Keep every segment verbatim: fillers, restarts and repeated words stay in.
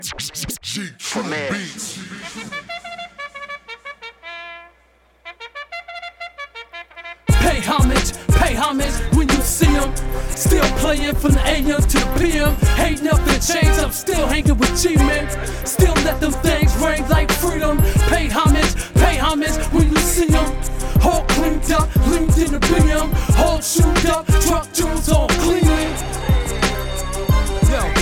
G True Beats. Pay homage, pay homage when you see him. Still playing from the A M to the P M. Ain't nothing changed, I'm still hanging with G-Men. Still let them things ring like freedom. Pay homage, pay homage when you see him. All cleaned up, leaned in the B M. All shoed up, truck jewels all clean. Yo.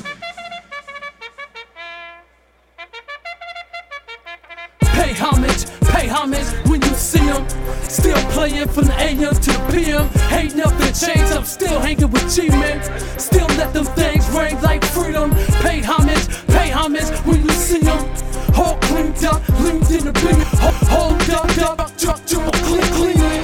Pay homage, pay homage when you see him. Still playing from the A M to the P M. Ain't nothing changed, I'm still hanging with G-Men. Still let them things ring like freedom. Pay homage, pay homage when you see him. All cleaned up, leaned in the B M. Hold up, up, truck jewel clean, clean.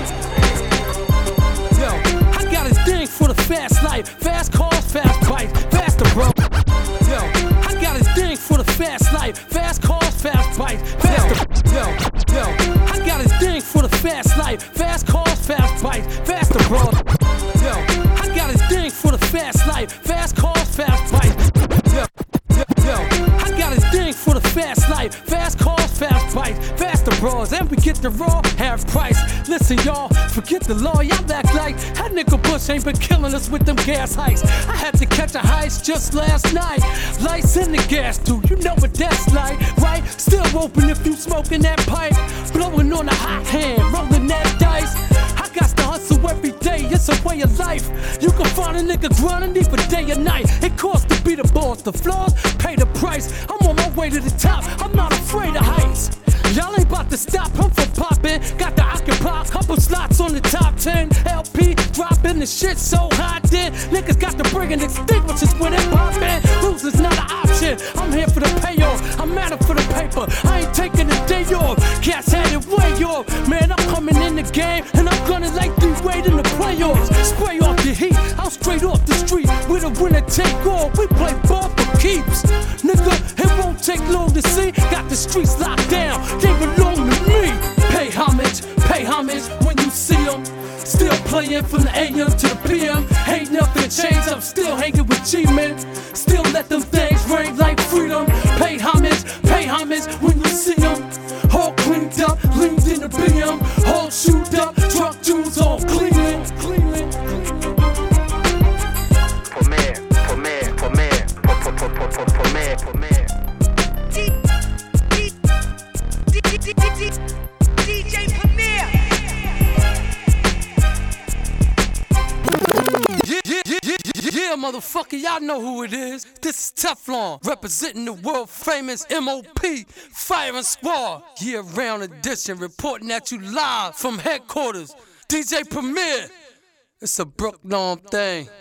Yo, I got a thing for the fast life. Fast cars, fast bikes, faster bro. Yo, I got a thing for the fast life. Fast cars, fast bikes, faster. Yo, yo, I got a thing for the fast life. Fast cars, fast bikes, faster bro. Yo, I got a thing for the fast life. Fast cars, fast bikes. Yo, yo, yo, I got a thing for the fast life. Fast cars, fast bikes, faster bros. And we get the raw half price. Listen y'all, forget the law, y'all act like that nigga Bush ain't been killing us with them gas hikes. I had to catch a heist just last night. Lights in the gas too, you know what that's like, right? Still open if you smoking that pipe. Blowing on a hot hand, rolling that dice. I got to hustle every day, it's a way of life. You can find a nigga grinding either day or night. It costs to be the boss, the flaws pay the price. I'm on my way to the top, I'm not afraid of heights. Y'all ain't about to stop, I'm for poppin'. Got to occupy a couple slots on the top ten. L P dropping the shit so hot then niggas got to bring an extinguishers when it poppin'. Losing's not an option, I'm here for the payoff. I'm matter for the paper, I ain't taking a day off. Cats had it way off. Man, I'm coming in the game and I'm gonna like D-Wade in the playoffs. Spray off the heat, I'm straight off the street. With a winner take all, we play ball for keeps. Nigga, it won't take long to see. Got the streets locked down, they belong to me. Pay homage, pay homage when you see them. Still playing from the A M to the P M. Ain't nothing changed, I'm still hanging with G-Men. Still let them things ring like freedom. Pay homage, pay homage when you see them. All cleaned up, leaned in the B M. All shoed up, truck jewels all clean, clean. Premier, premier, premier, premier, premier. D J Premier. Yeah, yeah, yeah, yeah, yeah, motherfucker, y'all know who it is. This is Teflon, representing the world famous M O P Firing Squad. Year round edition, reporting at you live from headquarters. D J Premier, it's a Brooklyn thing.